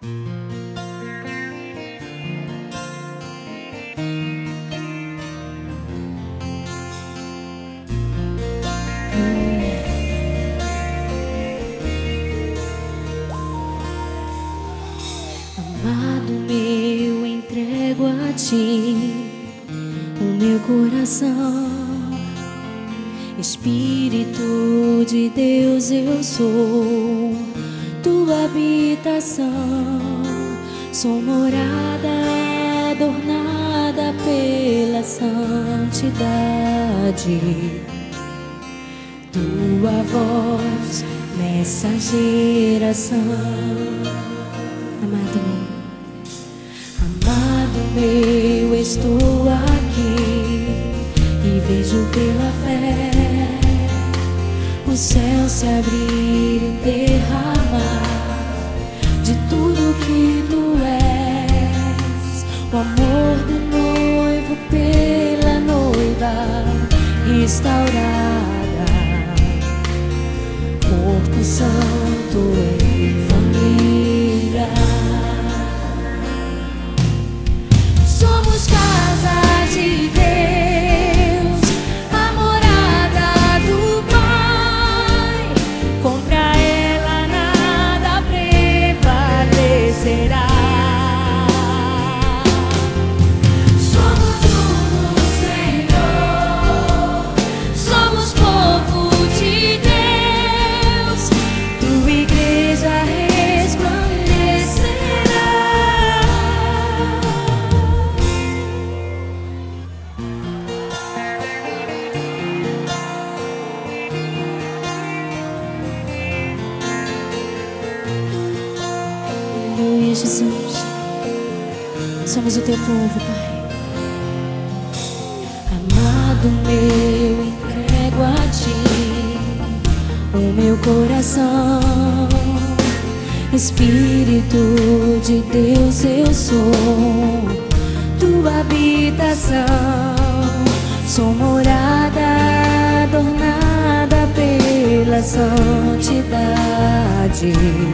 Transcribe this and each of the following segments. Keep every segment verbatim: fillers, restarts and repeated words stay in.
Amado meu, entrego a ti o meu coração. Espírito de Deus, eu sou tua habitação. Sou morada adornada pela santidade. Tua voz nessa geração. Amado meu, amado meu, estou aqui e vejo pela fé o céu se abrir e derramar de tudo que tu és. O amor do noivo pela noiva restaurada, corpo santo em família. Somos casa de Deus, a morada do Pai. Contra ela nada prevalecerá. Somos um no Senhor, somos povo de Deus, tua igreja resplandecerá. Aleluia, Jesus. Somos o teu povo, Pai. Amado meu, entrego a ti o meu coração. Espírito de Deus, eu sou tua habitação. Sou morada adornada pela santidade.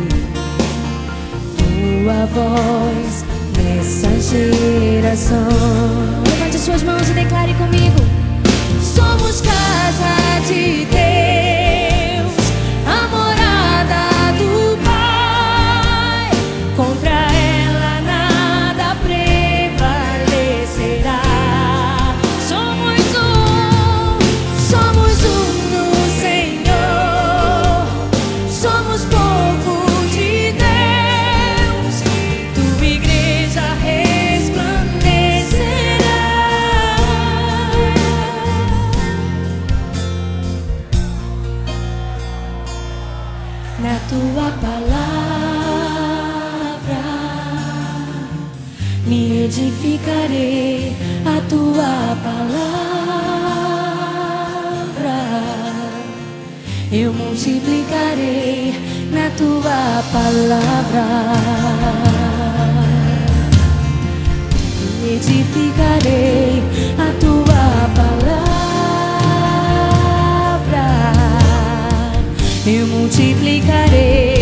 Tua voz nessa geração. Levante suas mãos e declare comigo. Somos casa de Deus, a morada do Pai. Contra ela nada prevalecerá. Somos um, somos um no Senhor, somos povo de Deus, tua igreja resplandecerá. Na tua palavra me edificarei, a tua palavra eu multiplicarei. Na tua palavra me edificarei, a tua palavra eu multiplicarei.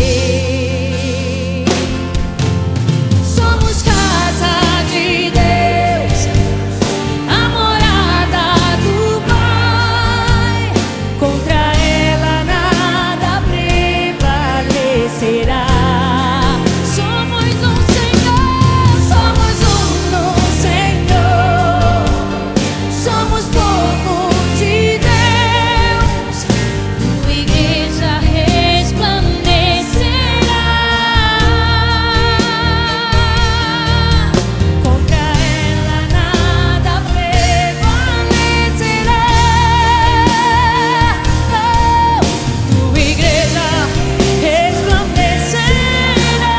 Somos casa de Deus, a morada do Pai. Contra ela nada prevalecerá. Somos um Senhor, somos um no Senhor, somos povo de Deus, tua igreja resplandecerá. Contra ela nada prevalecerá. Oh, tua igreja resplandecerá.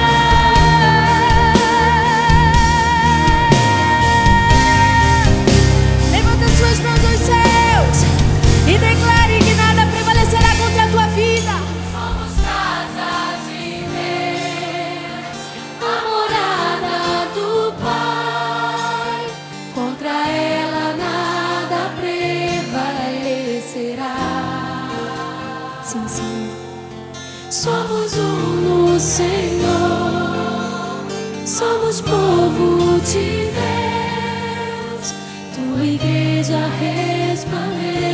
Levanta suas mãos aos céus e declare que nada prevalecerá contra a tua vida. Somos casa de Deus, a morada do Pai. Contra ela nada prevalecerá. Sim, Senhor. Somos um no Senhor, Somos povo de Deus, tua igreja resplandece.